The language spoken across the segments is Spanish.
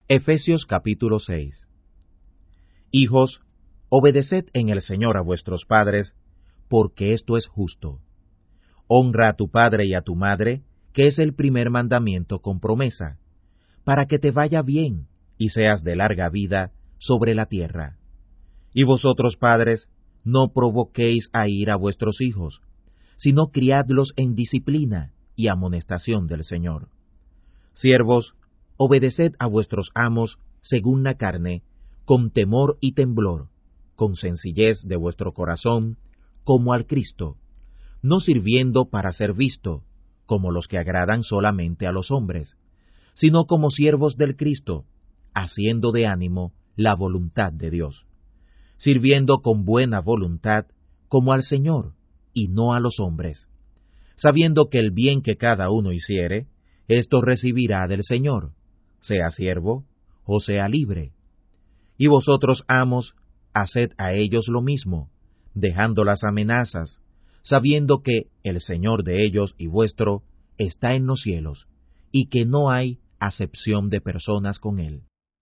Efesios capítulo 6. Hijos, obedeced en el Señor a vuestros padres, porque esto es justo. Honra a tu padre y a tu madre, que es el primer mandamiento con promesa, para que te vaya bien y seas de larga vida sobre la tierra. Y vosotros, padres, no provoquéis a ira a vuestros hijos, sino criadlos en disciplina y amonestación del Señor. Siervos, obedeced a vuestros amos según la carne, con temor y temblor, con sencillez de vuestro corazón, como al Cristo, no sirviendo para ser visto, como los que agradan solamente a los hombres, sino como siervos del Cristo, haciendo de ánimo la voluntad de Dios, sirviendo con buena voluntad como al Señor, y no a los hombres, sabiendo que el bien que cada uno hiciere, esto recibirá del Señor, sea siervo o sea libre. Y vosotros, amos, haced a ellos lo mismo, dejando las amenazas, sabiendo que el Señor de ellos y vuestro está en los cielos, y que no hay acepción de personas con él.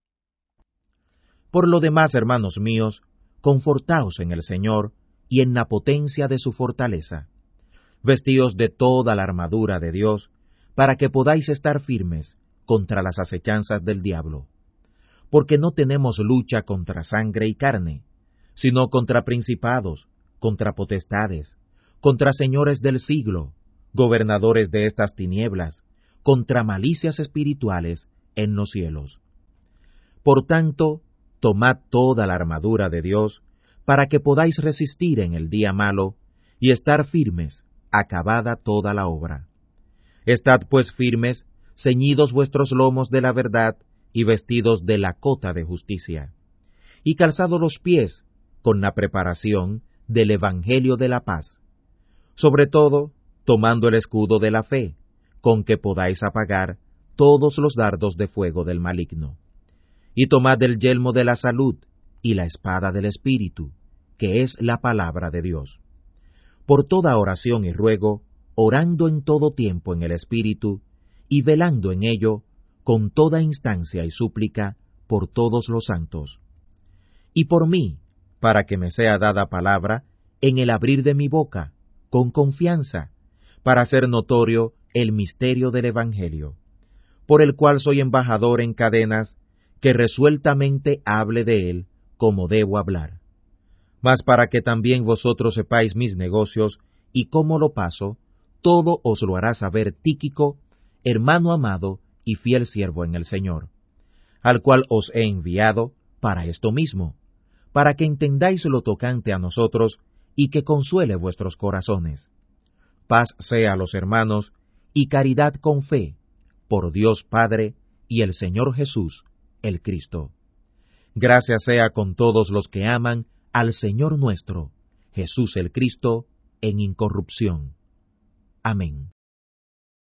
Por lo demás, hermanos míos, confortaos en el Señor y en la potencia de su fortaleza. Vestíos de toda la armadura de Dios, para que podáis estar firmes contra las acechanzas del diablo. Porque no tenemos lucha contra sangre y carne, sino contra principados, contra potestades, contra señores del siglo, gobernadores de estas tinieblas, contra malicias espirituales en los cielos. Por tanto, tomad toda la armadura de Dios, para que podáis resistir en el día malo, y estar firmes, acabada toda la obra. Estad pues firmes, ceñidos vuestros lomos de la verdad, y vestidos de la cota de justicia, y calzados los pies con la preparación del Evangelio de la paz. Sobre todo, tomando el escudo de la fe, con que podáis apagar todos los dardos de fuego del maligno. Y tomad el yelmo de la salud y la espada del Espíritu, que es la palabra de Dios. Por toda oración y ruego, orando en todo tiempo en el Espíritu, y velando en ello, con toda instancia y súplica, por todos los santos. Y por mí, para que me sea dada palabra, en el abrir de mi boca, con confianza, para hacer notorio el misterio del Evangelio, por el cual soy embajador en cadenas, que resueltamente hable de él como debo hablar. Mas para que también vosotros sepáis mis negocios y cómo lo paso, todo os lo hará saber Tíquico, hermano amado y fiel siervo en el Señor, al cual os he enviado para esto mismo, para que entendáis lo tocante a nosotros y que consuele vuestros corazones. Paz sea a los hermanos y caridad con fe, por Dios Padre y el Señor Jesús, el Cristo. Gracias sea con todos los que aman al Señor nuestro, Jesús el Cristo, en incorrupción. Amén.